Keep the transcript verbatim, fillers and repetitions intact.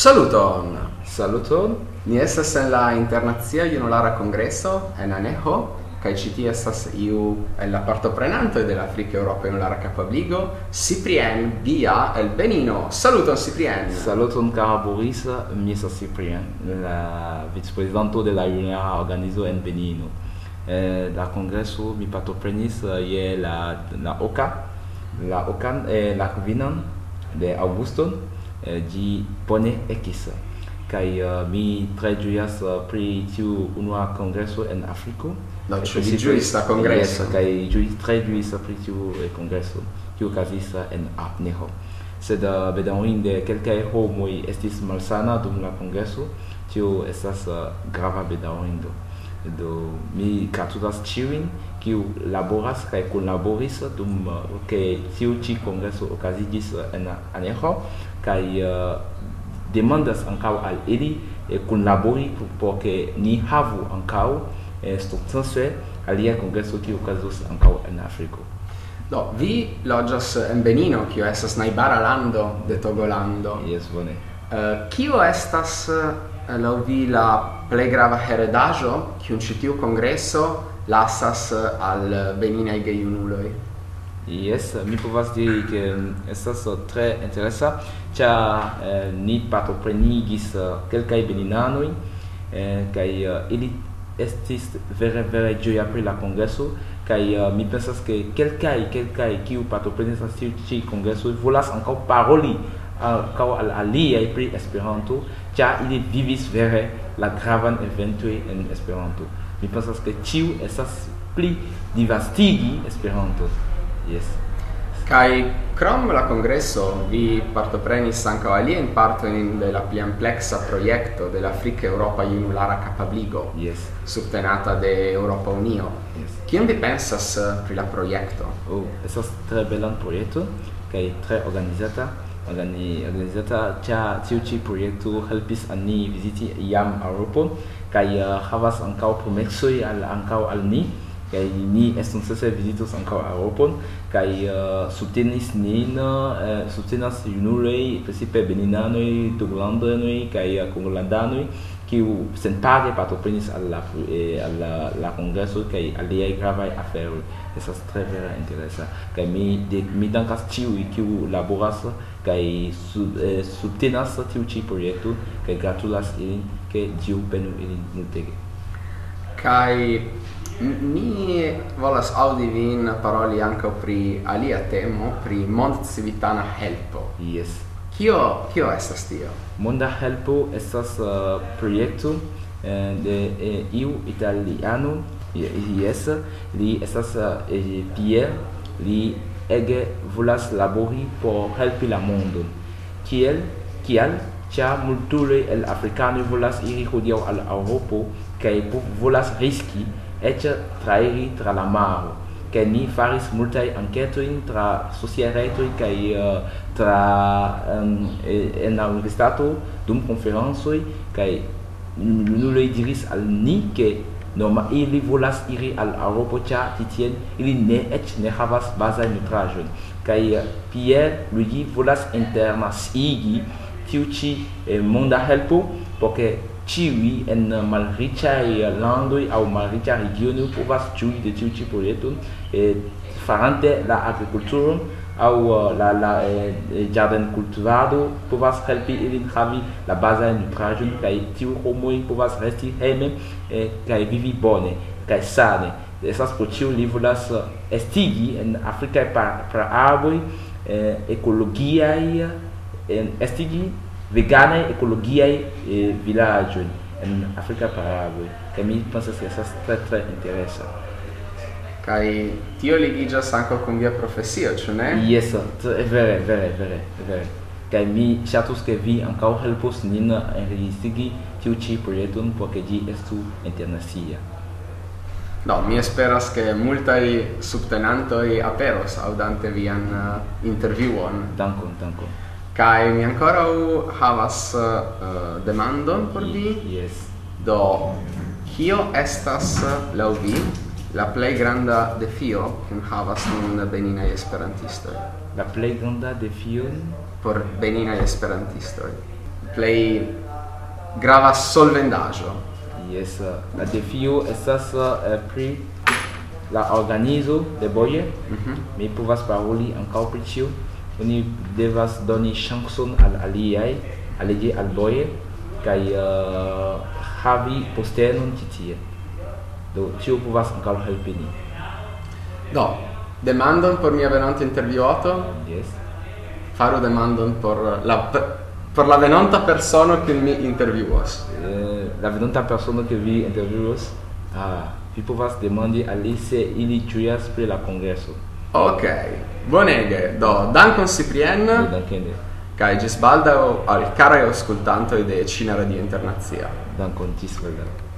Saluton! Saluton! Ni estas en la Internacia Junulara Congreso en Anejo, kaj ĉi tie estas iu el la partoprenantoj de la Afrika-Eŭropa Junulara Kapabligo, Cyprien Guia el Benino. Saluton, Cyprien! Saluton, kara Boris, mi estas Cyprien, la vicprezidanto de la Junulara Organizo en Benino. Eh, la congreso mi partoprenis uh, je la, la Oka, la Okan, eh, la kvinan de Aŭguston, eh, ĝi bone ekis. Kaj uh, mi tre ĝojas uh, pri tiu unua kongreso en Afriko. Do ĉu vi ĝuis la kongreso? Yes, kaj ĝuis tre ĝuis pri tiu eh, kongreso, kiu okazis uh, en Apneho. Sed uh, bedaŭrinde kelkaj homoj estis malsana dum la kongreso, tio estas uh, grava bedaŭrindo. Do mi gratulas ĉiujn kiu laboras kaj kunlaboris dum uh, ke tiu ĉi kongreso okaziĝis uh, en Aneho, kaj uh, demandas ankaŭ al ili eh, kunlabori por ke ni havu ankaŭ eh, strukture alia kongreso kiu okazos ankaŭ en Afriko. Do, vi loĝas en Benino, kiu estas najbara lando de Togolando. Jes, bone. Uh, kio estas uh, laŭ vi la plej grava heredaĵo, kiun ĉi tiu kongreso lasas uh, al beninaj gejunuloj? Yes, mi povas diri ke estas tre interesa, ĉar eh, ni partoprenigis uh, kelkaj beninanoj eh, kaj uh, ili estis vere vere ĝoja pri la kongreso kaj uh, mi pensas ke kelkaj kelkaj kiu partoprenis al tiu ĉi kongreso volas ankaŭ paroli ankaŭ al aliaj pri Esperanto, ĉar ili vivis vere la gravan eventoj en Esperanto. Mi pensas ke ĉiu estas pli disvastigi Esperanto. Yes. Kaj krom la kongreso vi partoprenis ankaŭ aliajn partojn de la pli ampleksa projekto de la Afrika-Eŭropa Junulara Kapabligo, Yes. subtenata de Eŭropa Unio. Yes. Kion vi pensas uh, pri la projekto? Oh, estas tre belan projekto kaj tre organizata. Organi, organizata ĉar tiu ĉi projekto helpis al ni viziti iam Eŭropon kaj uh, havas ankaŭ promesoj al ankaŭ al ni. Kaj ni estoncese vizitos ankaŭ Eŭropon kaj uh, subtenis nin, uh, subtenas junuloj, precipe beninanoj, togolandanoj kaj uh, kongolandanoj, kiu senpage partoprenis al la eh, al la, la kongreso kaj aliaj gravaj aferoj. Estas tre vere interesa. Kaj mi de, mi dankas ĉiuj kiu laboras kaj sub, eh, subtenas tiu ĉi projekto kaj gratulas ilin, ke Dio benu ilin multege. Kaj mi volas aŭdi vin paroli ankaŭ pri alia temo, pri mondcivitana helpo. Yes. Kio kio estas tio? Monda helpo estas uh, projekto eh, de eh, iu italiano. Yes, li estas uh, eh, Pierre, li ege volas labori por helpi la mondon. Kiel? Kial? Ĉar multuloj el afrikanoj volas iri hodiaŭ al Eŭropo kaj volas riski eĉ trairi tra la maro. Kaj ni faris multaj anketojn tra societoj kaj uh, tra um, en la universitato dum konferencoj kaj junuloj diris al ni ke norma ili volas iri al Eŭropo ĉar titien ili ne eĉ ne havas bazajn nutraĵojn. Kaj uh, Pierre Luigi volas internacigi tiu ĉi eh, monda helpo por ke ĉiuj en malriĉaj landoj aŭ malriĉaj regionoj povas ĝui de tiu ĉi projekton, eh, farante la agrikulturon aŭ uh, la, la eh, ĝardenkultivado povas helpi ilin havi la bazajn nutraĵojn kaj tiu homoj povas resti hejme eh, kaj vivi bone kaj sane. Estas pro tio li volas uh, estigi en afrikaj praarboj eh, ekologiaj en estigi veganaj ekologiaj eh, vilaĝoj en Afrika praarboj. Kaj mi pensas ke estas tre tre interesa. Kaj tio ligiĝas ankaŭ kun via profesio, ĉu ne? Yes, tre, vere, vere, vere, vere. Kaj mi ŝatus ke vi ankaŭ helpos nin enregistigi tiu ĉi projekton por ke ĝi estu internacia. Do, mi esperas ke multaj subtenantoj aperos aŭdante vian uh, intervjuon. Dankon, dankon. Kaj mi ankoraŭ havas uh, demandon por vi. Yes. Do, kio estas laŭ vi la plej granda defio kiun havas nun beninaj esperantistoj? La plej granda defio por beninaj esperantistoj. play grava solvendaggio. Yes, la defio estas uh, pri la organizo de boje. Mhm. Mi povas paroli ankaŭ pri tio. Oni devas doni ŝancon al aliaj, aligi al boje kaj uh, havi postenon ĉi tie. Do tio povas ankaŭ helpi nin. Do, demandon por mia venonta intervjuoto, Yes. faru demandon por la por la venonta persono kiun mi intervjuos. Eh, la venonta persono ke vi intervjuos, ah, vi povas demandi al li se ili ĝujas pri la kongreso. Ok, bonege. Do, dankon Cyprien, Dankon. kaj ĝis baldaŭ al karaj aŭskultantoj de Cina Radio Internacia. Dankon, ĝis baldaŭ.